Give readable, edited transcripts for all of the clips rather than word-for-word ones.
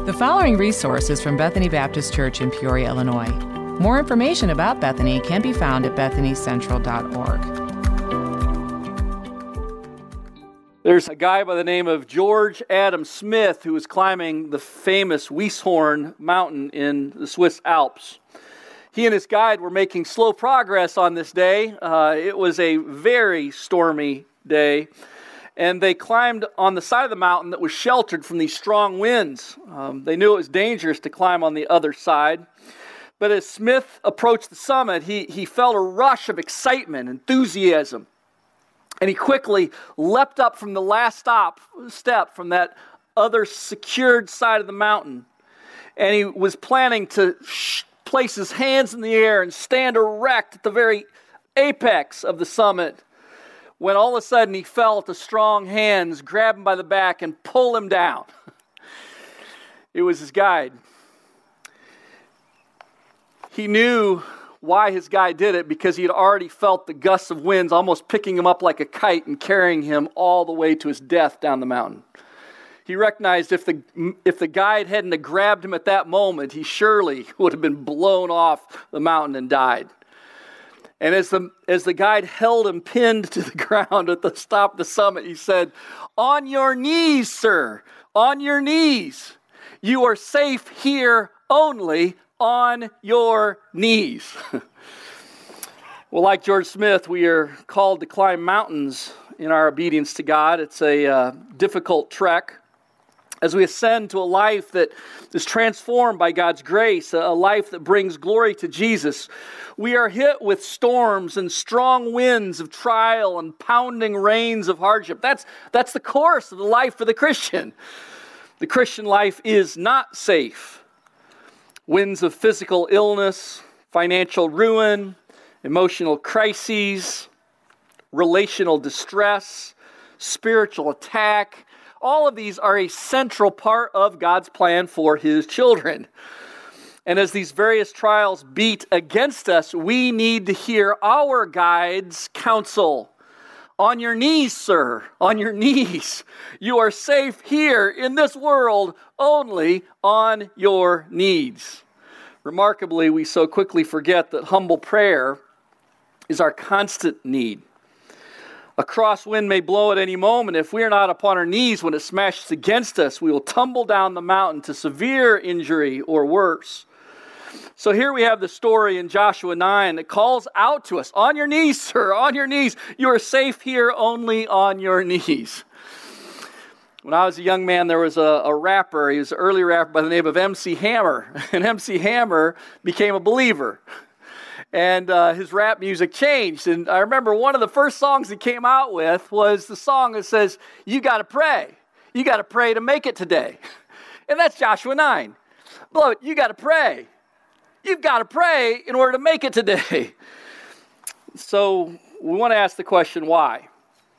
The following resource is from Bethany Baptist Church in Peoria, Illinois. More information about Bethany can be found at bethanycentral.org. There's a guy by the name of George Adam Smith who was climbing the famous Weisshorn mountain in the Swiss Alps. He and his guide were making slow progress on this day. It was a very stormy day, and they climbed on the side of the mountain that was sheltered from these strong winds. They knew it was dangerous to climb on the other side. But as Smith approached the summit, he felt a rush of excitement, enthusiasm. And he quickly leapt up from the last step from that other secured side of the mountain. And he was planning to place his hands in the air and stand erect at the very apex of the summit, when all of a sudden he felt the strong hands grab him by the back and pull him down. It was his guide. He knew why his guide did it, because he had already felt the gusts of winds almost picking him up like a kite and carrying him all the way to his death down the mountain. He recognized if the guide hadn't have grabbed him at that moment, he surely would have been blown off the mountain and died. And as the guide held him pinned to the ground at the top of the summit, he said, "On your knees, sir, on your knees. You are safe here only on your knees." Well, like George Smith, we are called to climb mountains in our obedience to God. It's a difficult trek as we ascend to a life that is transformed by God's grace, a life that brings glory to Jesus. We are hit with storms and strong winds of trial and pounding rains of hardship. That's the course of the life for the Christian. The Christian life is not safe. Winds of physical illness, financial ruin, emotional crises, relational distress, spiritual attack. All of these are a central part of God's plan for His children. And as these various trials beat against us, we need to hear our guide's counsel. On your knees, sir, on your knees. You are safe here in this world only on your knees. Remarkably, we so quickly forget that humble prayer is our constant need. A crosswind may blow at any moment. If we are not upon our knees when it smashes against us, we will tumble down the mountain to severe injury or worse. So here we have the story in Joshua 9 that calls out to us, on your knees, sir, on your knees. You are safe here only on your knees. When I was a young man, there was a rapper. He was an early rapper by the name of MC Hammer. And MC Hammer became a believer. And his rap music changed. And I remember one of the first songs he came out with was the song that says, "You got to pray. You got to pray to make it today." And that's Joshua 9. Beloved, you got to pray. You've got to pray in order to make it today. So we want to ask the question, why?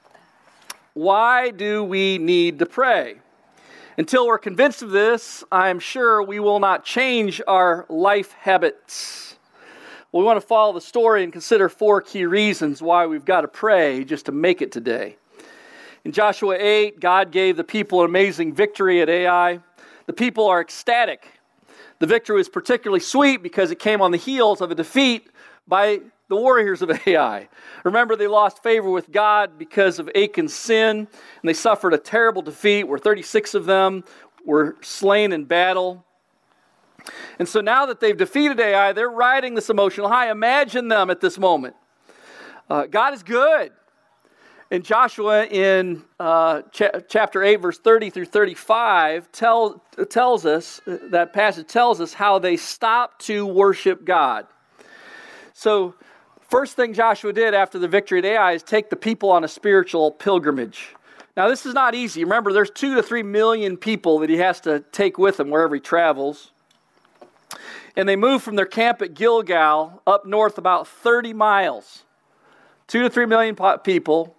Why do we need to pray? Until we're convinced of this, I'm sure we will not change our life habits. We want to follow the story and consider 4 key reasons why we've got to pray just to make it today. In Joshua 8, God gave the people an amazing victory at Ai. The people are ecstatic. The victory was particularly sweet because it came on the heels of a defeat by the warriors of Ai. Remember, they lost favor with God because of Achan's sin, and they suffered a terrible defeat where 36 of them were slain in battle. And so now that they've defeated Ai, they're riding this emotional high. Imagine them at this moment. God is good. And Joshua in chapter 8, verse 30 through 35 tells us, that passage tells us how they stopped to worship God. So first thing Joshua did after the victory at Ai is take the people on a spiritual pilgrimage. Now this is not easy. Remember, there's 2 to 3 million people that he has to take with him wherever he travels. And they moved from their camp at Gilgal up north about 30 miles. 2 to 3 million people,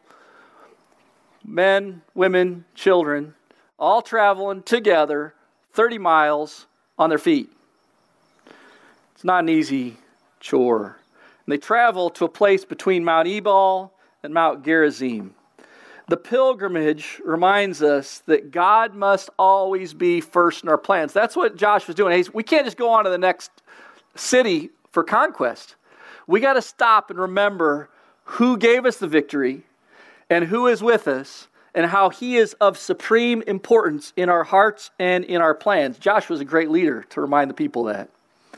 men, women, children, all traveling together 30 miles on their feet. It's not an easy chore. And they travel to a place between Mount Ebal and Mount Gerizim. The pilgrimage reminds us that God must always be first in our plans. That's what Josh was doing. We can't just go on to the next city for conquest. We got to stop and remember who gave us the victory and who is with us and how he is of supreme importance in our hearts and in our plans. Josh was a great leader to remind the people that.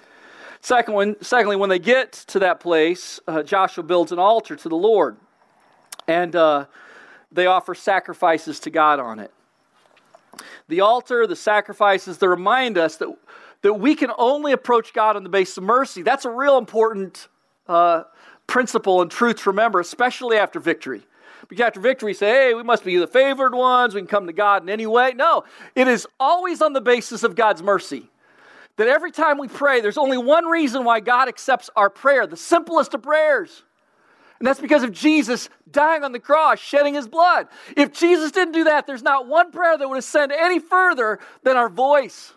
Secondly, when they get to that place, Joshua builds an altar to the Lord. And they offer sacrifices to God on it. The altar, the sacrifices, they remind us that we can only approach God on the basis of mercy. That's a real important principle and truth to remember, especially after victory. Because after victory, we say, hey, we must be the favored ones. We can come to God in any way. No, it is always on the basis of God's mercy. That every time we pray, there's only one reason why God accepts our prayer, the simplest of prayers. And that's because of Jesus dying on the cross, shedding his blood. If Jesus didn't do that, there's not one prayer that would ascend any further than our voice.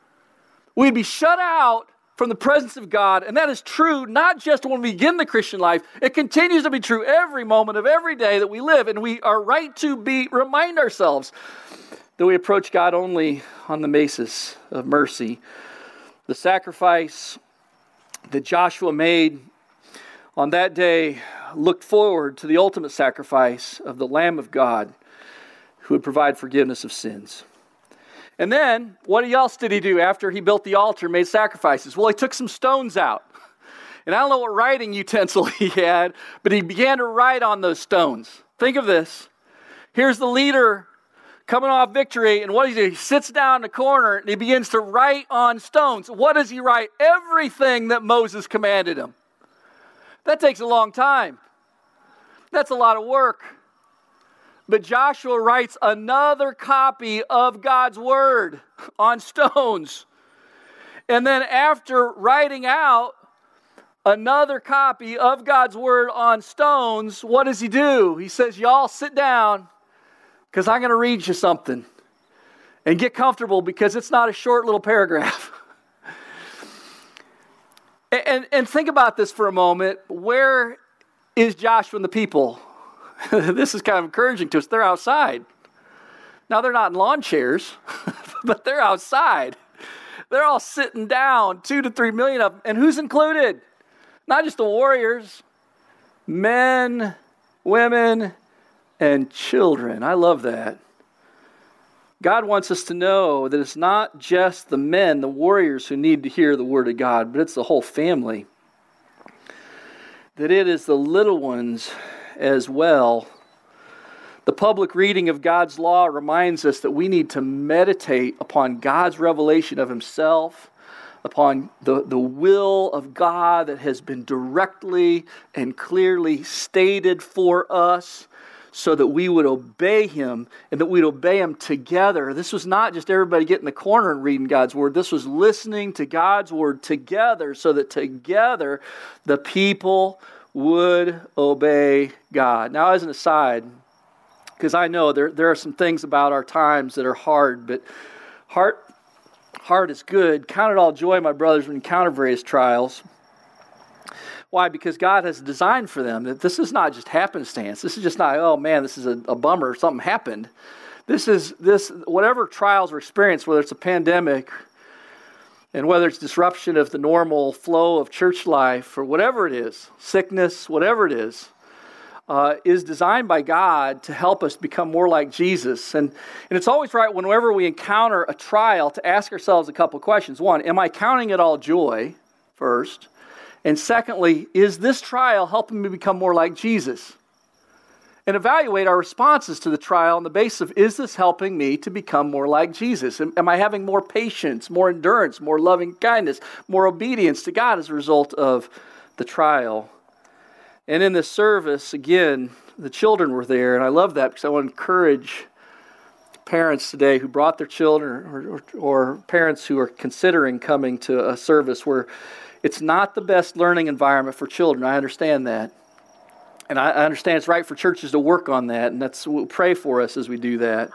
We'd be shut out from the presence of God. And that is true not just when we begin the Christian life. It continues to be true every moment of every day that we live. And we are right to remind ourselves that we approach God only on the basis of mercy. The sacrifice that Joshua made on that day looked forward to the ultimate sacrifice of the Lamb of God who would provide forgiveness of sins. And then, what else did he do after he built the altar, made sacrifices? Well, he took some stones out. And I don't know what writing utensil he had, but he began to write on those stones. Think of this. Here's the leader coming off victory, and what does he do? He sits down in the corner and he begins to write on stones. What does he write? Everything that Moses commanded him. That takes a long time. That's a lot of work. But Joshua writes another copy of God's word on stones. And then after writing out another copy of God's word on stones, what does he do? He says, y'all sit down because I'm going to read you something. And get comfortable because it's not a short little paragraph. And think about this for a moment. Where is Joshua and the people? This is kind of encouraging to us. They're outside. Now, they're not in lawn chairs, but they're outside. They're all sitting down, 2 to 3 million of them. And who's included? Not just the warriors, men, women, and children. I love that. God wants us to know that it's not just the men, the warriors, who need to hear the word of God, but it's the whole family. That it is the little ones as well. The public reading of God's law reminds us that we need to meditate upon God's revelation of himself, upon the will of God that has been directly and clearly stated for us, so that we would obey him and that we'd obey him together. This was not just everybody getting in the corner and reading God's word. This was listening to God's word together so that together the people would obey God. Now, as an aside, because I know there are some things about our times that are hard, but heart is good. Count it all joy, my brothers, when you encounter various trials. Why? Because God has designed for them that this is not just happenstance. This is just not, oh man, this is a bummer, something happened. Whatever trials or experience, whether it's a pandemic and whether it's disruption of the normal flow of church life or whatever it is, sickness, whatever it is designed by God to help us become more like Jesus. And it's always right whenever we encounter a trial to ask ourselves a couple of questions. One, am I counting it all joy first? And secondly, is this trial helping me become more like Jesus? And evaluate our responses to the trial on the basis of, is this helping me to become more like Jesus? Am I having more patience, more endurance, more loving kindness, more obedience to God as a result of the trial? And in this service, again, the children were there, and I love that because I want to encourage parents today who brought their children or parents who are considering coming to a service where it's not the best learning environment for children. I understand that. And I understand it's right for churches to work on that, and we'll pray for us as we do that.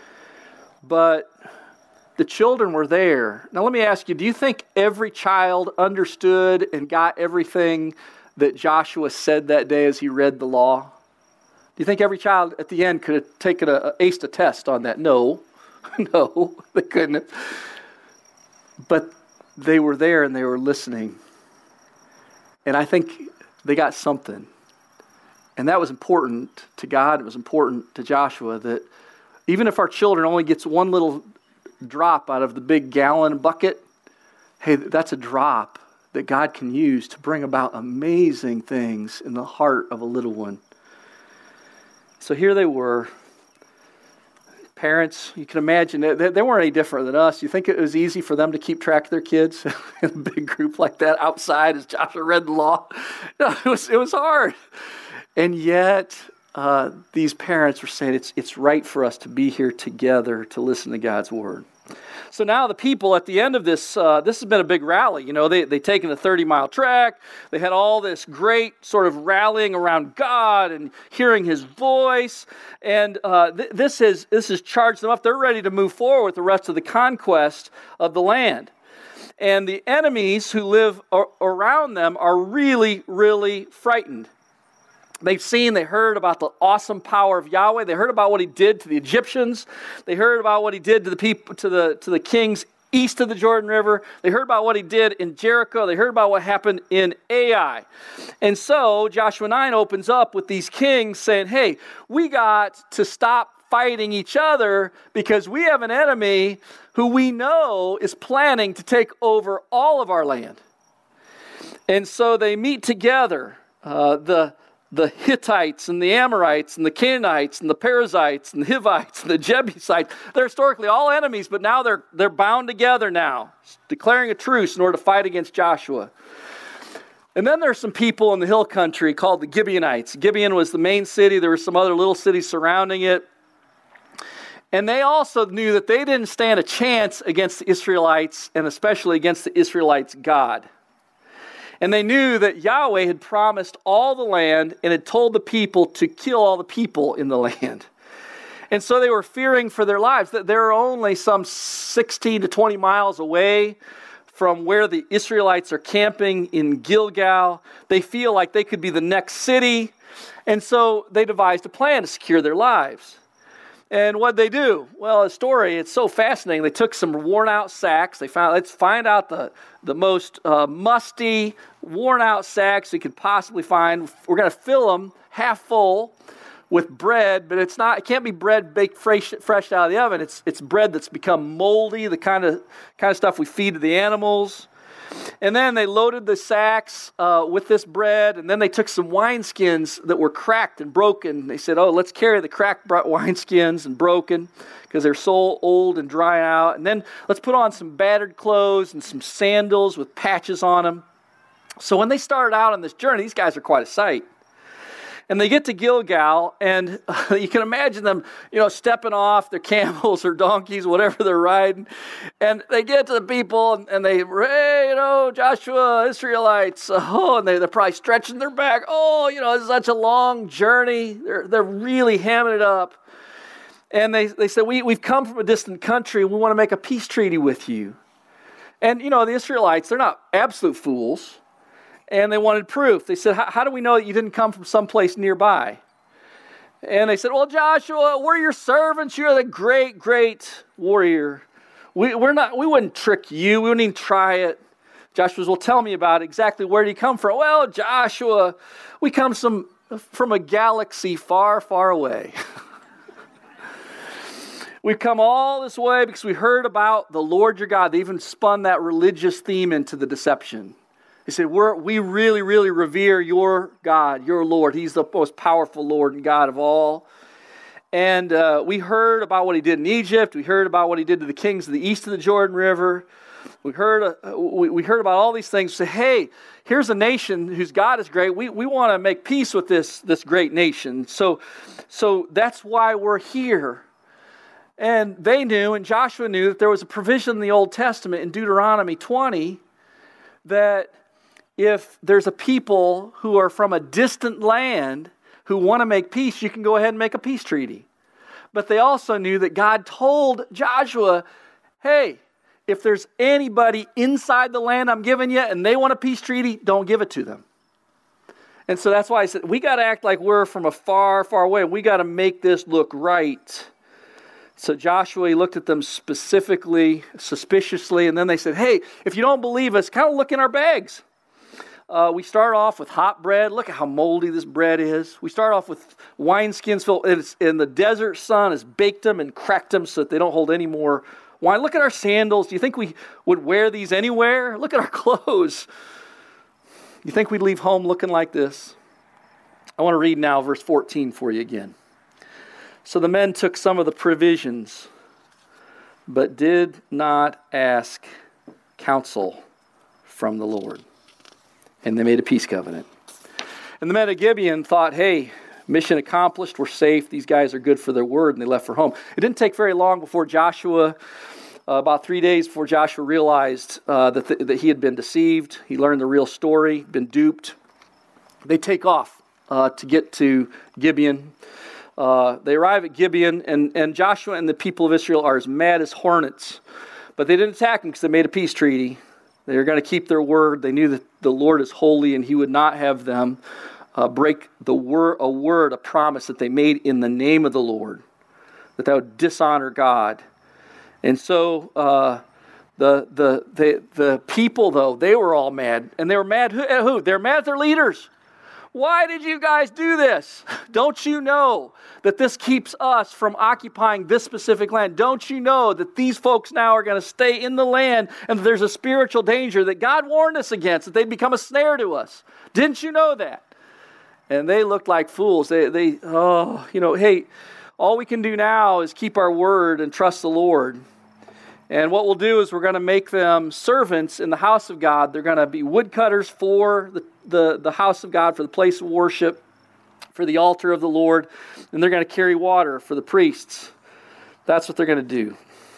But the children were there. Now let me ask you, do you think every child understood and got everything that Joshua said that day as he read the law? Do you think every child at the end could have taken aced a test on that? No. No, they couldn't have. But they were there and they were listening. And I think they got something. And that was important to God. It was important to Joshua that even if our children only gets one little drop out of the big gallon bucket, hey, that's a drop that God can use to bring about amazing things in the heart of a little one. So here they were. Parents, you can imagine, they weren't any different than us. You think it was easy for them to keep track of their kids in a big group like that outside as Joshua read the law? No, it was hard. And yet, these parents were saying it's right for us to be here together to listen to God's word. So now the people at the end of this has been a big rally. You know, they taken a 30-mile trek. They had all this great sort of rallying around God and hearing His voice. And this has charged them up. They're ready to move forward with the rest of the conquest of the land. And the enemies who live around them are really, really frightened. They heard about the awesome power of Yahweh. They heard about what He did to the Egyptians. They heard about what He did to the people, to the kings east of the Jordan River. They heard about what He did in Jericho. They heard about what happened in Ai. And so Joshua 9 opens up with these kings saying, hey, we got to stop fighting each other because we have an enemy who we know is planning to take over all of our land. And so they meet together, the Hittites and the Amorites and the Canaanites and the Perizzites and the Hivites and the Jebusites. They're historically all enemies, but now they're bound together now, declaring a truce in order to fight against Joshua. And then there's some people in the hill country called the Gibeonites. Gibeon was the main city. There were some other little cities surrounding it. And they also knew that they didn't stand a chance against the Israelites, and especially against the Israelites' God. And they knew that Yahweh had promised all the land and had told the people to kill all the people in the land. And so they were fearing for their lives. That they're only some 16 to 20 miles away from where the Israelites are camping in Gilgal. They feel like they could be the next city. And so they devised a plan to secure their lives. And what'd they do? Well, the story, it's so fascinating. They took some worn-out sacks. Let's find out the most musty, worn-out sacks we could possibly find. We're going to fill them half full with bread, but it can't be bread baked fresh out of the oven. It's bread that's become moldy, the kind of stuff we feed to the animals. And then they loaded the sacks with this bread, and then they took some wineskins that were cracked and broken. They said, let's carry the cracked wineskins and broken because they're so old and dry out. And then let's put on some battered clothes and some sandals with patches on them. So when they started out on this journey, these guys are quite a sight. And they get to Gilgal, and you can imagine them, stepping off their camels or donkeys, whatever they're riding. And they get to the people, and they, hey, Joshua, Israelites. And they're probably stretching their back. It's such a long journey. They're really hamming it up. And they said, we've come from a distant country, and we want to make a peace treaty with you. And, the Israelites, they're not absolute fools. And they wanted proof. They said, how do we know that you didn't come from someplace nearby? And they said, well, Joshua, we're your servants. You're the great, great warrior. We wouldn't trick you. We wouldn't even try it. Joshua says, well, tell me about it. Exactly where do you come from? Well, Joshua, we come from a galaxy far, far away. We've come all this way because we heard about the Lord your God. They even spun that religious theme into the deception. He said, we really, really revere your God, your Lord. He's the most powerful Lord and God of all. And we heard about what He did in Egypt. We heard about what He did to the kings of the east of the Jordan River. We heard about all these things. Say, hey, here's a nation whose God is great. We want to make peace with this great nation. So that's why we're here. And they knew, and Joshua knew, that there was a provision in the Old Testament in Deuteronomy 20 that if there's a people who are from a distant land who want to make peace, you can go ahead and make a peace treaty. But they also knew that God told Joshua, hey, if there's anybody inside the land I'm giving you and they want a peace treaty, don't give it to them. And so that's why I said, we got to act like we're from a far, far away. We got to make this look right. So Joshua, he looked at them specifically, suspiciously, and then they said, hey, if you don't believe us, kind of look in our bags. We start off with hot bread. Look at how moldy this bread is. We start off with wineskins filled, and the desert sun has baked them and cracked them so that they don't hold any more wine. Look at our sandals. Do you think we would wear these anywhere? Look at our clothes. You think we'd leave home looking like this? I want to read now verse 14 for you again. So the men took some of the provisions, but did not ask counsel from the Lord. And they made a peace covenant. And the men of Gibeon thought, hey, mission accomplished, we're safe, these guys are good for their word, and they left for home. It didn't take very long before Joshua, about 3 days before Joshua realized that he had been deceived. He learned the real story, been duped. They take off to get to Gibeon. They arrive at Gibeon, and Joshua and the people of Israel are as mad as hornets. But they didn't attack them because they made a peace treaty. They were going to keep their word. They knew that the Lord is holy, and he would not have them break a promise that they made in the name of the Lord, that would dishonor God. And so the people, though, they were all mad. And they were mad at who? They were mad at their leaders. Why did you guys do this? Don't you know that this keeps us from occupying this specific land? Don't you know that these folks now are going to stay in the land and that there's a spiritual danger that God warned us against, that they'd become a snare to us? Didn't you know that? And they looked like fools. Hey, all we can do now is keep our word and trust the Lord. And what we'll do is we're going to make them servants in the house of God. They're going to be woodcutters for the house of God, for the place of worship, for the altar of the Lord. And they're going to carry water for the priests. That's what they're going to do.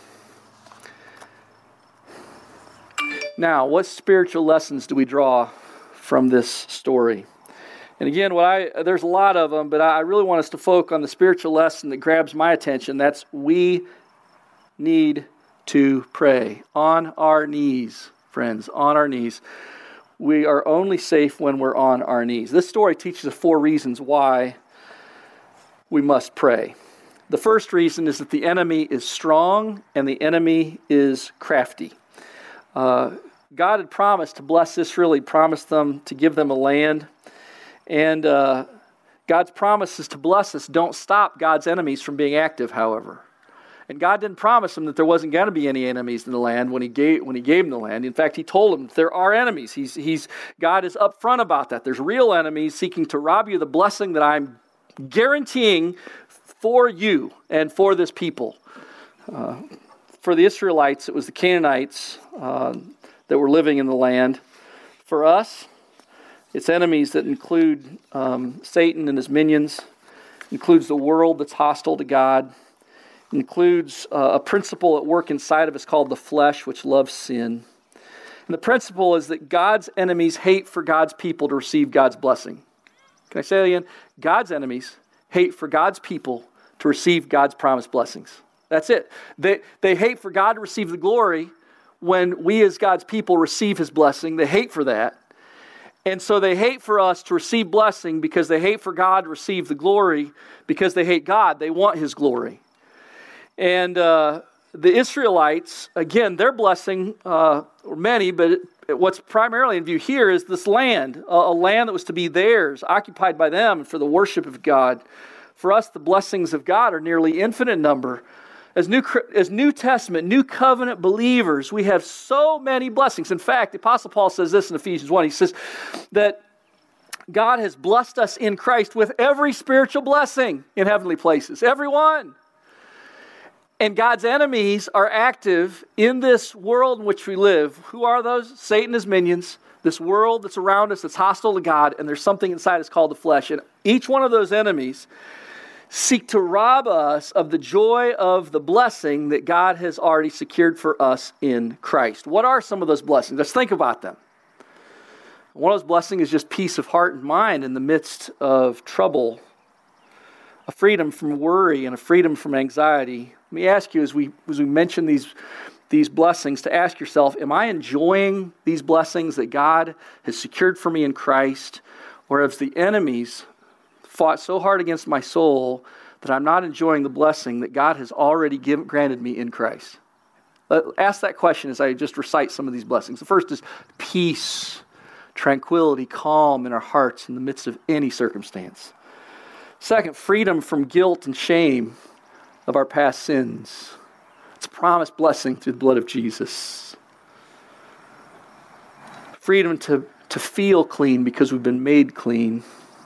Now, what spiritual lessons do we draw from this story? And again, there's a lot of them, but I really want us to focus on the spiritual lesson that grabs my attention. That's we need to pray on our knees, friends, on our knees. We are only safe when we're on our knees. This story teaches us 4 reasons why we must pray. The first reason is that the enemy is strong and the enemy is crafty. God had promised to bless Israel. He promised them to give them a land. And God's promises to bless us don't stop God's enemies from being active, however. And God didn't promise them that there wasn't going to be any enemies in the land when He gave them the land. In fact, He told them there are enemies. God is upfront about that. There's real enemies seeking to rob you of the blessing that I'm guaranteeing for you and for this people. For the Israelites, it was the Canaanites that were living in the land. For us, it's enemies that include Satan and his minions, includes the world that's hostile to God, includes a principle at work inside of us called the flesh, which loves sin. And the principle is that God's enemies hate for God's people to receive God's blessing. Can I say that again? God's enemies hate for God's people to receive God's promised blessings. That's it. They hate for God to receive the glory when we as God's people receive His blessing. They hate for that. And so they hate for us to receive blessing because they hate for God to receive the glory because they hate God. They want His glory. And the Israelites, again, their blessing, or many, but what's primarily in view here is this land, a land that was to be theirs, occupied by them for the worship of God. For us, the blessings of God are nearly infinite number. As New Testament, New Covenant believers, we have so many blessings. In fact, the Apostle Paul says this in Ephesians 1. He says that God has blessed us in Christ with every spiritual blessing in heavenly places. Every one. And God's enemies are active in this world in which we live. Who are those? Satan, his minions. This world that's around us that's hostile to God. And there's something inside us called the flesh. And each one of those enemies seek to rob us of the joy of the blessing that God has already secured for us in Christ. What are some of those blessings? Let's think about them. One of those blessings is just peace of heart and mind in the midst of trouble. A freedom from worry and a freedom from anxiety. Let me ask you, as we mention these blessings, to ask yourself, am I enjoying these blessings that God has secured for me in Christ? or have the enemies fought so hard against my soul that I'm not enjoying the blessing that God has already granted me in Christ? Ask that question as I just recite some of these blessings. The first is peace, tranquility, calm in our hearts in the midst of any circumstance. Second, freedom from guilt and shame of our past sins. It's a promised blessing through the blood of Jesus. Freedom to feel clean because we've been made clean.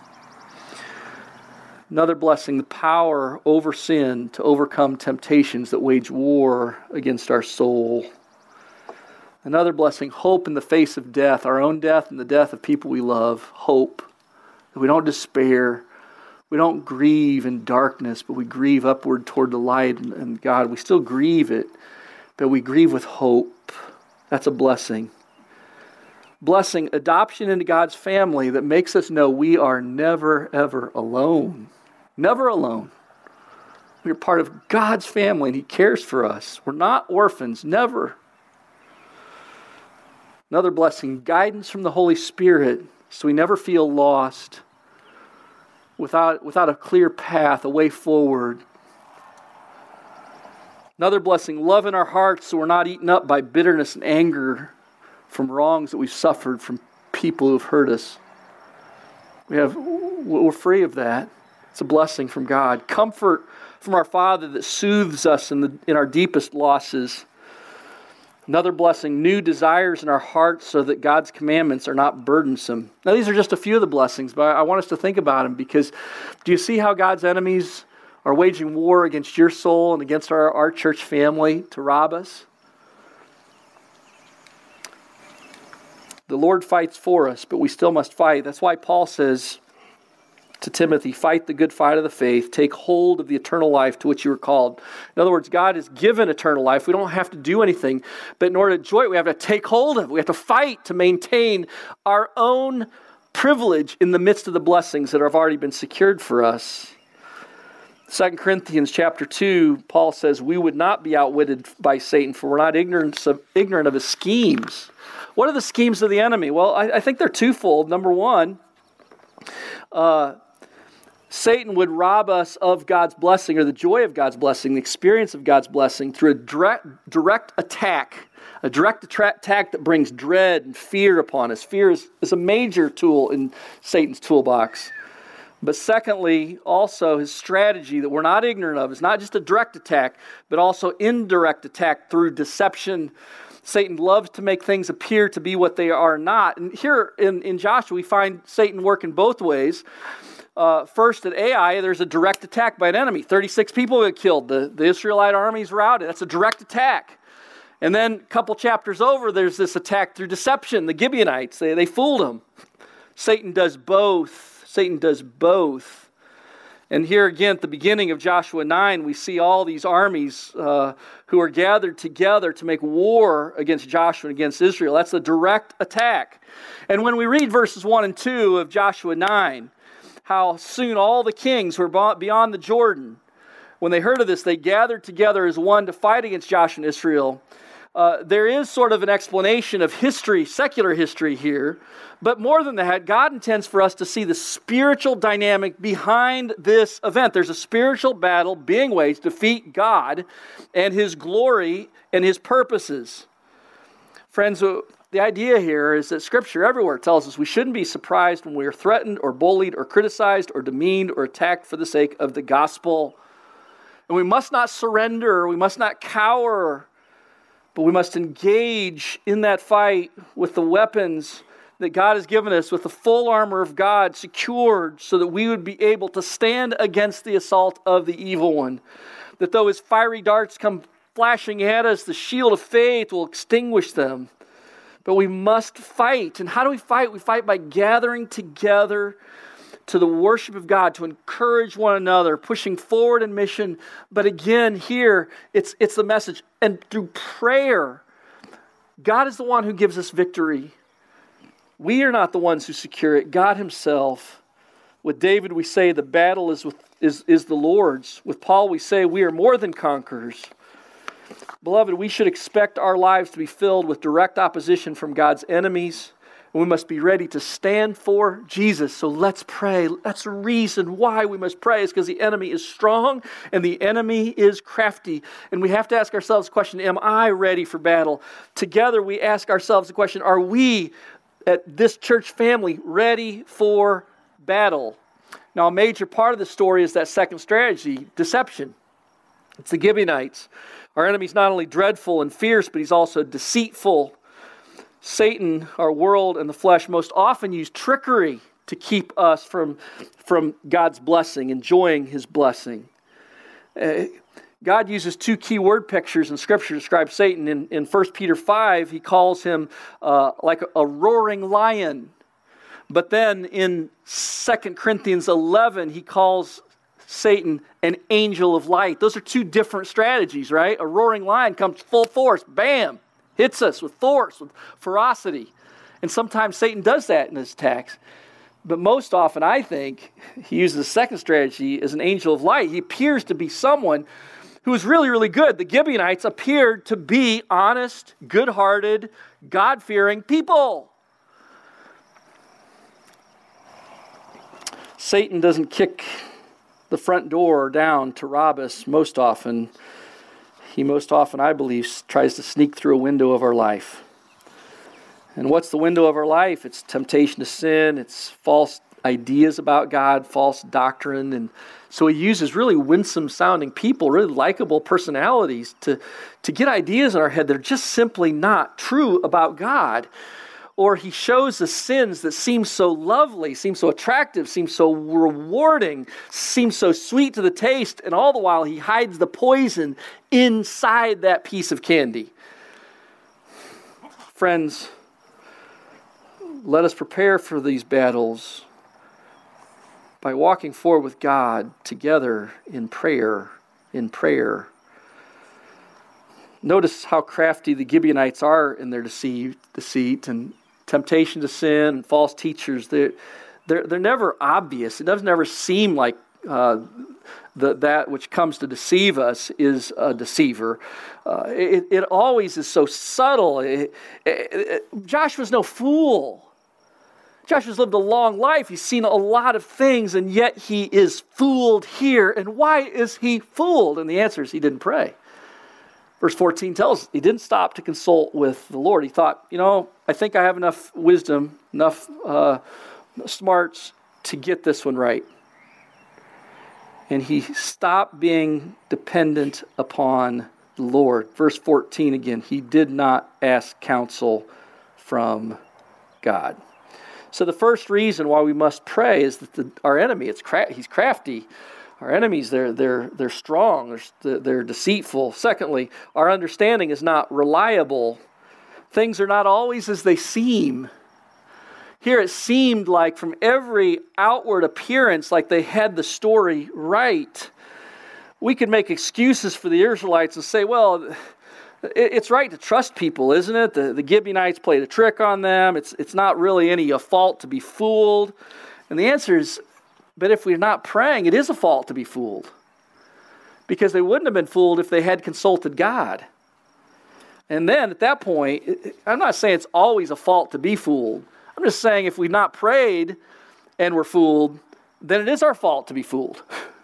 Another blessing, the power over sin to overcome temptations that wage war against our soul. Another blessing, hope in the face of death, our own death and the death of people we love. Hope that we don't despair. We don't grieve in darkness, but we grieve upward toward the light and God. We still grieve it, but we grieve with hope. That's a blessing. Blessing, adoption into God's family that makes us know we are never, ever alone. Never alone. We're part of God's family and He cares for us. We're not orphans, never. Another blessing, guidance from the Holy Spirit so we never feel lost without a clear path, a way forward. Another blessing, love in our hearts so we're not eaten up by bitterness and anger from wrongs that we've suffered from people who've hurt us. We're free of that. It's a blessing from God. Comfort from our Father that soothes us in our deepest losses. Another blessing, new desires in our hearts so that God's commandments are not burdensome. Now, these are just a few of the blessings, but I want us to think about them because do you see how God's enemies are waging war against your soul and against our church family to rob us? The Lord fights for us, but we still must fight. That's why Paul says to Timothy, fight the good fight of the faith, take hold of the eternal life to which you were called. In other words, God has given eternal life. We don't have to do anything, but in order to enjoy it, we have to take hold of it. We have to fight to maintain our own privilege in the midst of the blessings that have already been secured for us. 2 Corinthians chapter 2, Paul says, we would not be outwitted by Satan, for we're not ignorant of his schemes. What are the schemes of the enemy? Well, I think they're twofold. Number one, Satan would rob us of God's blessing or the joy of God's blessing, the experience of God's blessing through a direct attack that brings dread and fear upon us. Fear is a major tool in Satan's toolbox. But secondly, also his strategy that we're not ignorant of is not just a direct attack, but also indirect attack through deception. Satan loves to make things appear to be what they are not. And here in Joshua, we find Satan working both ways. First at Ai, there's a direct attack by an enemy. 36 people get killed. The Israelite army's routed. That's a direct attack. And then a couple chapters over, there's this attack through deception. The Gibeonites, they fooled them. Satan does both. And here again, at the beginning of Joshua 9, we see all these armies who are gathered together to make war against Joshua and against Israel. That's a direct attack. And when we read verses 1 and 2 of Joshua 9, how soon all the kings who were beyond the Jordan, when they heard of this, they gathered together as one to fight against Joshua and Israel. There is sort of an explanation of history, secular history here, but more than that, God intends for us to see the spiritual dynamic behind this event. There's a spiritual battle being waged to defeat God and His glory and His purposes. Friends, the idea here is that Scripture everywhere tells us we shouldn't be surprised when we are threatened or bullied or criticized or demeaned or attacked for the sake of the gospel. And we must not surrender, we must not cower, but we must engage in that fight with the weapons that God has given us, with the full armor of God secured so that we would be able to stand against the assault of the evil one. That though his fiery darts come flashing at us, the shield of faith will extinguish them. But we must fight. And how do we fight? We fight by gathering together to the worship of God, to encourage one another, pushing forward in mission. But again, here, it's the message. And through prayer, God is the one who gives us victory. We are not the ones who secure it. God Himself. With David, we say the battle is the Lord's. With Paul, we say we are more than conquerors. Beloved, we should expect our lives to be filled with direct opposition from God's enemies, We must be ready to stand for Jesus. So let's pray. That's the reason why we must pray, is because the enemy is strong and the enemy is crafty. And we have to ask ourselves the question, am I ready for battle? Together we ask ourselves the question, are we at this church family ready for battle? Now, a major part of the story is that second strategy, deception. It's the Gibeonites. Our enemy's not only dreadful and fierce, but he's also deceitful. Satan, our world, and the flesh most often use trickery to keep us from God's blessing, enjoying His blessing. God uses two key word pictures in Scripture to describe Satan. In 1 Peter 5, He calls him like a roaring lion. But then in 2 Corinthians 11, He calls Satan an angel of light. Those are two different strategies, right? A roaring lion comes full force, bam! Hits us with force, with ferocity. And sometimes Satan does that in his attacks. But most often, I think, he uses the second strategy as an angel of light. He appears to be someone who is really, really good. The Gibeonites appeared to be honest, good-hearted, God-fearing people. Satan doesn't kick the front door down to rob us most often. He most often, I believe, tries to sneak through a window of our life. And what's the window of our life? It's temptation to sin. It's false ideas about God, false doctrine. And so he uses really winsome-sounding people, really likable personalities to get ideas in our head that are just simply not true about God. Or he shows the sins that seem so lovely, seem so attractive, seem so rewarding, seem so sweet to the taste, and all the while he hides the poison inside that piece of candy. Friends, let us prepare for these battles by walking forward with God together in prayer. Notice how crafty the Gibeonites are in their deceit and temptation to sin and false teachers. They're never obvious. It doesn't ever seem like that which comes to deceive us is a deceiver. It always is so subtle. Joshua's no fool. Joshua's lived a long life. He's seen a lot of things, and yet he is fooled here. And why is he fooled? And the answer is he didn't pray. Verse 14 tells us he didn't stop to consult with the Lord. He thought, I think I have enough wisdom, enough smarts to get this one right. And he stopped being dependent upon the Lord. Verse 14 again, he did not ask counsel from God. So the first reason why we must pray is that our enemy, he's crafty. Our enemies, they're strong, they're deceitful. Secondly, our understanding is not reliable. Things are not always as they seem. Here it seemed like from every outward appearance, like they had the story right. We could make excuses for the Israelites and say, well, it's right to trust people, isn't it? The Gibeonites played a trick on them. It's not really any fault to be fooled. And the answer is, but if we're not praying, it is a fault to be fooled. Because they wouldn't have been fooled if they had consulted God. And then at that point, I'm not saying it's always a fault to be fooled. I'm just saying if we've not prayed and we're fooled, then it is our fault to be fooled.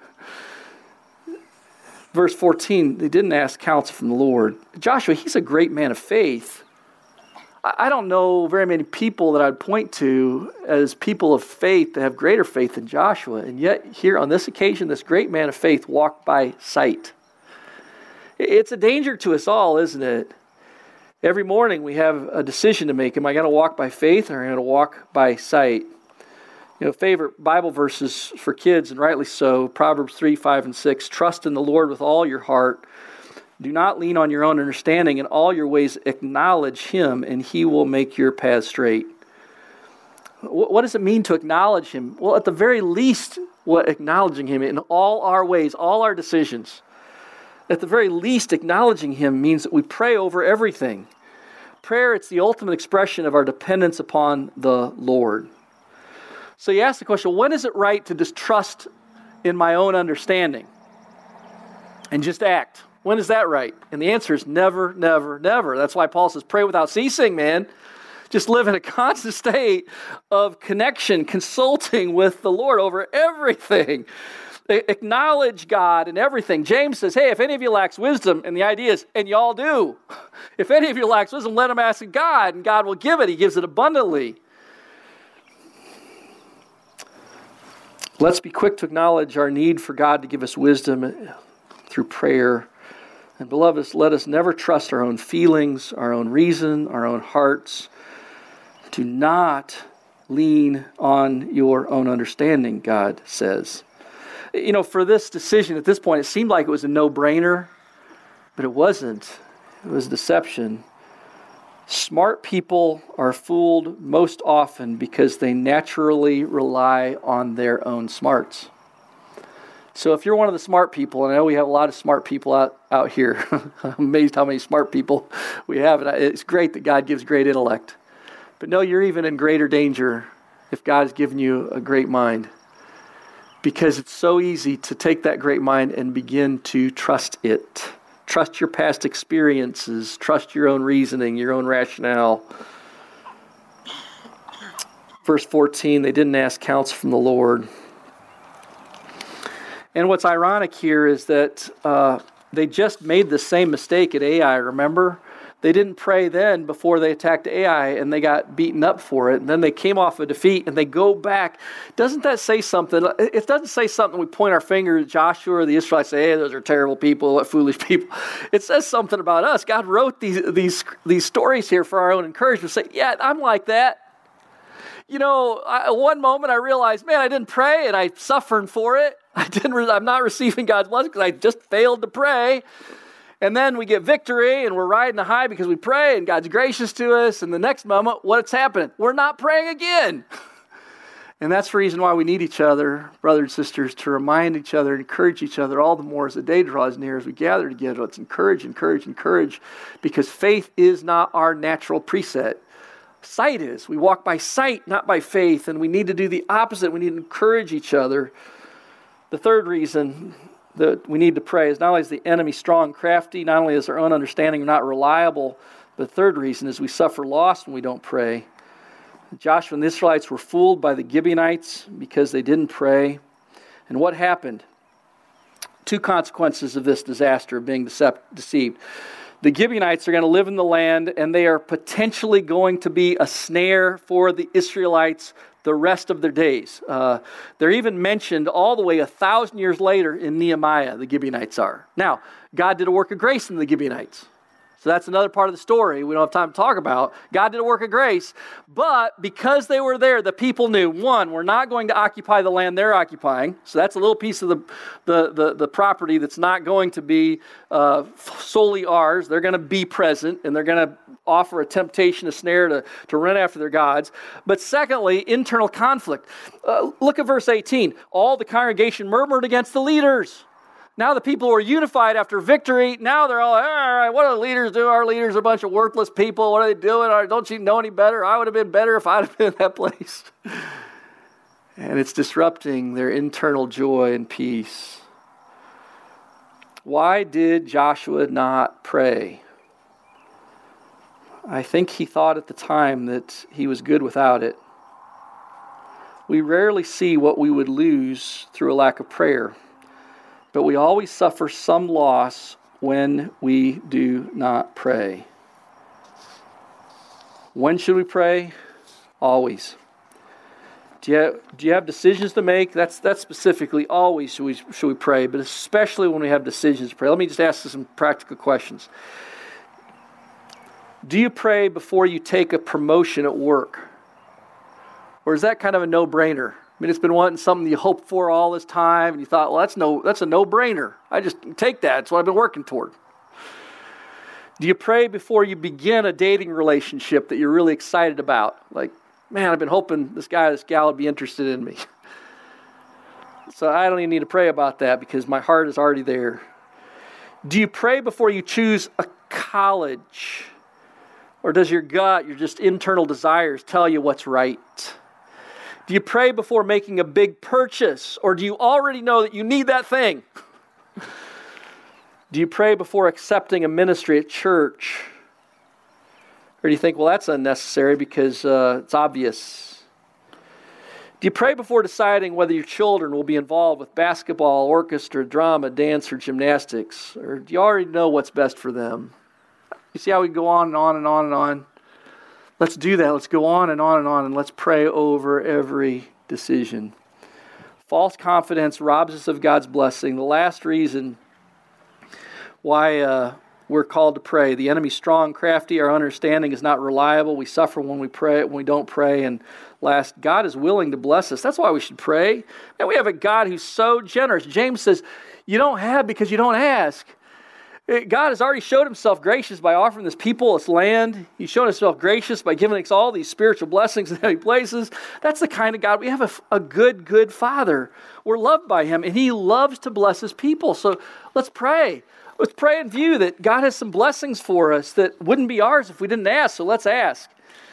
Verse 14, they didn't ask counsel from the Lord. Joshua, he's a great man of faith. I don't know very many people that I'd point to as people of faith that have greater faith than Joshua. And yet here on this occasion, this great man of faith walked by sight. It's a danger to us all, isn't it? Every morning we have a decision to make. Am I going to walk by faith or am I going to walk by sight? Favorite Bible verses for kids, and rightly so, Proverbs 3, 5, and 6. Trust in the Lord with all your heart. Do not lean on your own understanding. In all your ways acknowledge Him, and He will make your path straight. What does it mean to acknowledge Him? Well, at the very least, acknowledging Him in all our ways, all our decisions. At the very least, acknowledging Him means that we pray over everything. Prayer, it's the ultimate expression of our dependence upon the Lord. So you ask the question, when is it right to just trust in my own understanding and just act? When is that right? And the answer is never, never, never. That's why Paul says, pray without ceasing, man. just live in a constant state of connection, consulting with the Lord over everything. Acknowledge God in everything. James says, hey, if any of you lacks wisdom, and the idea is, and y'all do, if any of you lacks wisdom, let him ask God, and God will give it. He gives it abundantly. Let's be quick to acknowledge our need for God to give us wisdom through prayer. And beloved, let us never trust our own feelings, our own reason, our own hearts. Do not lean on your own understanding, God says. You know, for this decision at this point, it seemed like it was a no-brainer, but it wasn't. It was deception. Smart people are fooled most often because they naturally rely on their own smarts. So if you're one of the smart people, and I know we have a lot of smart people out here, I'm amazed how many smart people we have. And it's great that God gives great intellect. But no, you're even in greater danger if God's given you a great mind. Because it's so easy to take that great mind and begin to trust it. Trust your past experiences. Trust your own reasoning, your own rationale. Verse 14, they didn't ask counsel from the Lord. And what's ironic here is that they just made the same mistake at Ai, remember? They didn't pray then before they attacked Ai, and they got beaten up for it. And then they came off a defeat, and they go back. Doesn't that say something? It doesn't say something we point our finger at Joshua or the Israelites, say, hey, those are terrible people, what foolish people. It says something about us. God wrote these stories here for our own encouragement. Say, yeah, I'm like that. You know, one moment I realized, man, I didn't pray, and I'm suffering for it. I'm not receiving God's blessing because I just failed to pray. And then we get victory and we're riding the high because we pray and God's gracious to us. And the next moment, what's happening? We're not praying again. And that's the reason why we need each other, brothers and sisters, to remind each other, encourage each other all the more as the day draws near, as we gather together. Let's encourage, because faith is not our natural preset. Sight is. We walk by sight, not by faith. And we need to do the opposite. We need to encourage each other. The third reason that we need to pray is not only is the enemy strong, crafty, not only is our own understanding not reliable, but the third reason is we suffer loss when we don't pray. Joshua and the Israelites were fooled by the Gibeonites because they didn't pray. And what happened? Two consequences of this disaster of being deceived. The Gibeonites are going to live in the land, and they are potentially going to be a snare for the Israelites the rest of their days. They're even mentioned all the way 1,000 years later in Nehemiah, the Gibeonites are. Now, God did a work of grace in the Gibeonites. So that's another part of the story we don't have time to talk about. God did a work of grace, but because they were there, the people knew, one, we're not going to occupy the land they're occupying. So that's a little piece of the property that's not going to be solely ours. They're going to be present, and they're going to offer a temptation, a snare to run after their gods. But secondly, internal conflict. Look at verse 18. All the congregation murmured against the leaders. Now the people were unified after victory. Now they're all right, what do the leaders do? Our leaders are a bunch of worthless people. What are they doing? Don't you know any better? I would have been better if I'd have been in that place. And it's disrupting their internal joy and peace. Why did Joshua not pray? I think he thought at the time that he was good without it. We rarely see what we would lose through a lack of prayer. But we always suffer some loss when we do not pray. When should we pray? Always. Do you have decisions to make? That's specifically always should we pray, but especially when we have decisions to pray. Let me just ask you some practical questions. Do you pray before you take a promotion at work? Or is that kind of a no-brainer? I mean, it's been wanting something you hoped for all this time, and you thought, well, that's a no-brainer. I just take that. It's what I've been working toward. Do you pray before you begin a dating relationship that you're really excited about? Like, man, I've been hoping this guy or this gal would be interested in me. So I don't even need to pray about that because my heart is already there. Do you pray before you choose a college? Or does your gut, your just internal desires tell you what's right? Do you pray before making a big purchase? Or do you already know that you need that thing? Do you pray before accepting a ministry at church? Or do you think, well, that's unnecessary because it's obvious? Do you pray before deciding whether your children will be involved with basketball, orchestra, drama, dance, or gymnastics? Or do you already know what's best for them? You see how we go on and on and on and on? Let's do that. Let's go on and on and on, and let's pray over every decision. False confidence robs us of God's blessing. The last reason why we're called to pray. The enemy's strong, crafty. Our understanding is not reliable. We suffer when we pray, when we don't pray. And last, God is willing to bless us. That's why we should pray. And we have a God who's so generous. James says, you don't have because you don't ask. God has already showed himself gracious by offering this people, this land. He's shown himself gracious by giving us all these spiritual blessings in heavenly places. That's the kind of God. We have a good Father. We're loved by him, and he loves to bless his people. So let's pray. Let's pray in view that God has some blessings for us that wouldn't be ours if we didn't ask. So let's ask.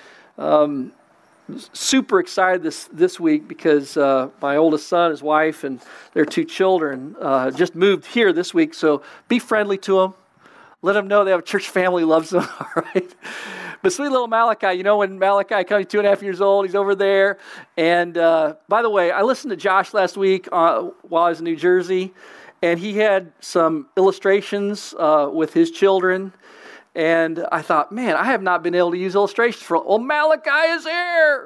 Super excited this week because my oldest son, his wife, and their 2 children just moved here this week. So be friendly to them. Let them know they have a church family, loves them. All right. But sweet little Malachi, you know, when Malachi comes 2.5 years old, he's over there. And by the way, I listened to Josh last week while I was in New Jersey, and he had some illustrations with his children. And I thought, man, I have not been able to use illustrations for, well, Malachi is here.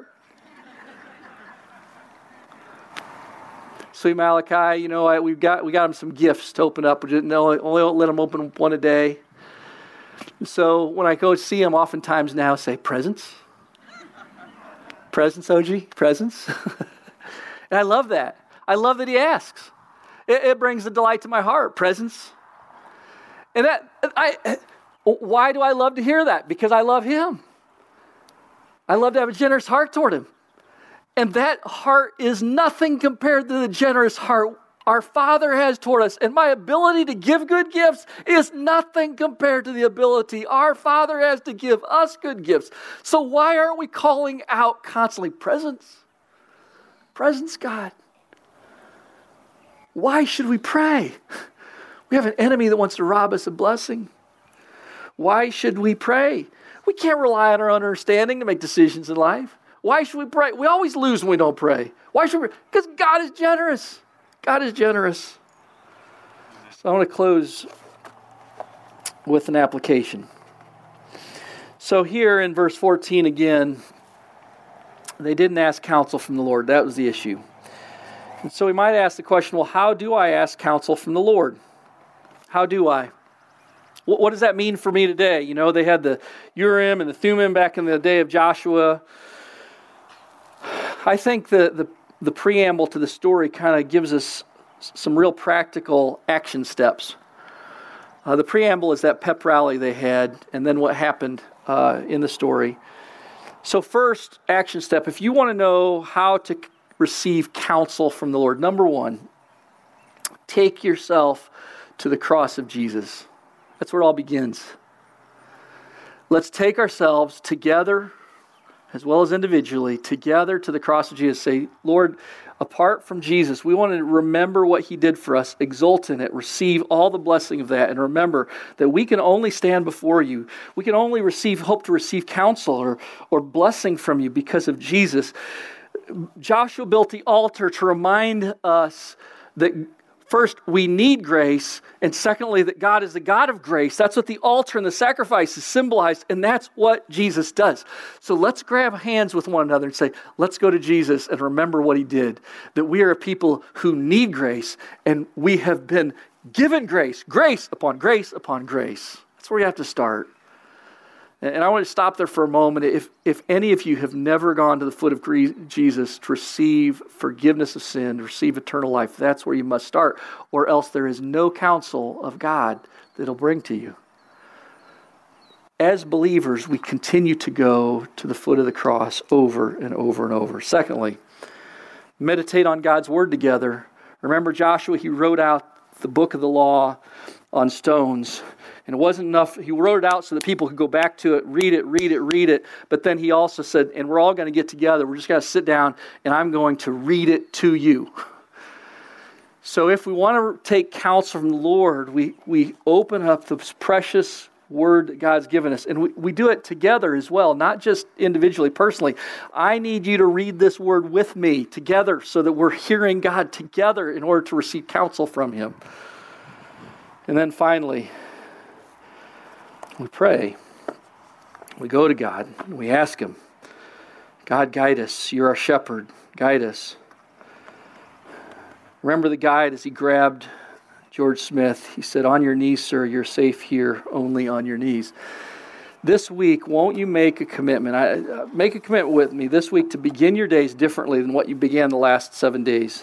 Sweet Malachi, you know, we got him some gifts to open up. We didn't only let him open one a day. So when I go see him, oftentimes now say, presents? Presents, OG? Presents? And I love that. I love that he asks. It brings a delight to my heart. Presents. And why do I love to hear that? Because I love him. I love to have a generous heart toward him. And that heart is nothing compared to the generous heart our Father has toward us. And my ability to give good gifts is nothing compared to the ability our Father has to give us good gifts. So why aren't we calling out constantly, presents? Presents, God. Why should we pray? We have an enemy that wants to rob us of blessing. Why should we pray? We can't rely on our understanding to make decisions in life. Why should we pray? We always lose when we don't pray. Why should we? Because God is generous. God is generous. So I want to close with an application. So here in verse 14 again, they didn't ask counsel from the Lord. That was the issue. And so we might ask the question, well, how do I ask counsel from the Lord? How do I? What does that mean for me today? You know, they had the Urim and the Thummim back in the day of Joshua. I think the preamble to the story kind of gives us some real practical action steps. The preamble is that pep rally they had, and then what happened in the story. So first action step, if you want to know how to receive counsel from the Lord, number 1, take yourself to the cross of Jesus. That's where it all begins. Let's take ourselves together, as well as individually, together to the cross of Jesus. Say, Lord, apart from Jesus, we want to remember what he did for us, exult in it, receive all the blessing of that, and remember that we can only stand before you. We can only hope to receive counsel or blessing from you because of Jesus. Joshua built the altar to remind us that first, we need grace, and secondly, that God is the God of grace. That's what the altar and the sacrifice is symbolized, and that's what Jesus does. So let's grab hands with one another and say, let's go to Jesus and remember what he did, that we are a people who need grace, and we have been given grace, grace upon grace upon grace. That's where you have to start. And I want to stop there for a moment. If any of you have never gone to the foot of Jesus to receive forgiveness of sin, to receive eternal life, that's where you must start. Or else there is no counsel of God that he'll bring to you. As believers, we continue to go to the foot of the cross over and over and over. Secondly, meditate on God's word together. Remember Joshua, he wrote out the book of the law on stones. And it wasn't enough. He wrote it out so that people could go back to it, read it. But then he also said, and we're all going to get together. We're just going to sit down, and I'm going to read it to you. So if we want to take counsel from the Lord, we open up this precious word that God's given us. And we do it together as well, not just individually, personally. I need you to read this word with me together so that we're hearing God together in order to receive counsel from Him. And then finally, we pray. We go to God and we ask Him, God, guide us. You're our shepherd. Guide us. Remember the guide as he grabbed George Smith. He said, on your knees, sir, you're safe here, only on your knees. This week, won't you make a commitment? Make a commitment with me this week to begin your days differently than what you began the last 7 days.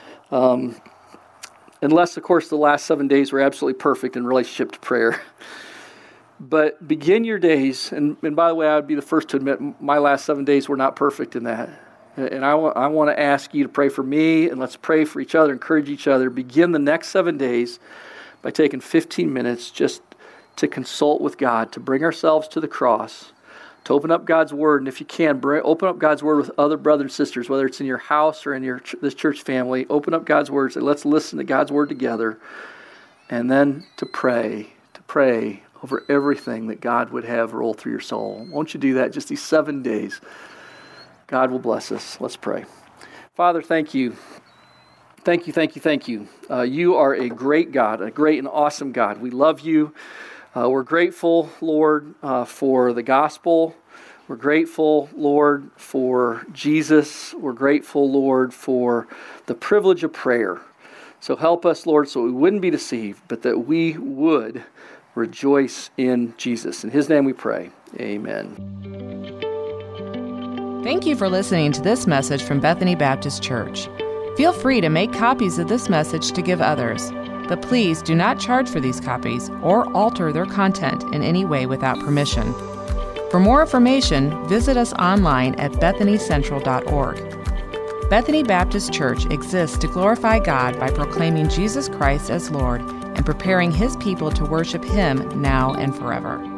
Unless, of course, the last 7 days were absolutely perfect in relationship to prayer. But begin your days, and by the way, I would be the first to admit my last 7 days were not perfect in that. And I want to ask you to pray for me, and let's pray for each other, encourage each other. Begin the next 7 days by taking 15 minutes just to consult with God, to bring ourselves to the cross, to open up God's Word. And if you can, open up God's Word with other brothers and sisters, whether it's in your house or in this church family. Open up God's Word. Say, let's listen to God's Word together. And then to pray over everything that God would have roll through your soul. Won't you do that just these 7 days? God will bless us. Let's pray. Father, thank you. Thank you. You are a great God, a great and awesome God. We love you. We're grateful, Lord, for the gospel. We're grateful, Lord, for Jesus. We're grateful, Lord, for the privilege of prayer. So help us, Lord, so we wouldn't be deceived, but that we would rejoice in Jesus. In His name we pray. Amen. Thank you for listening to this message from Bethany Baptist Church. Feel free to make copies of this message to give others, but please do not charge for these copies or alter their content in any way without permission. For more information, visit us online at bethanycentral.org. Bethany Baptist Church exists to glorify God by proclaiming Jesus Christ as Lord and preparing His people to worship Him now and forever.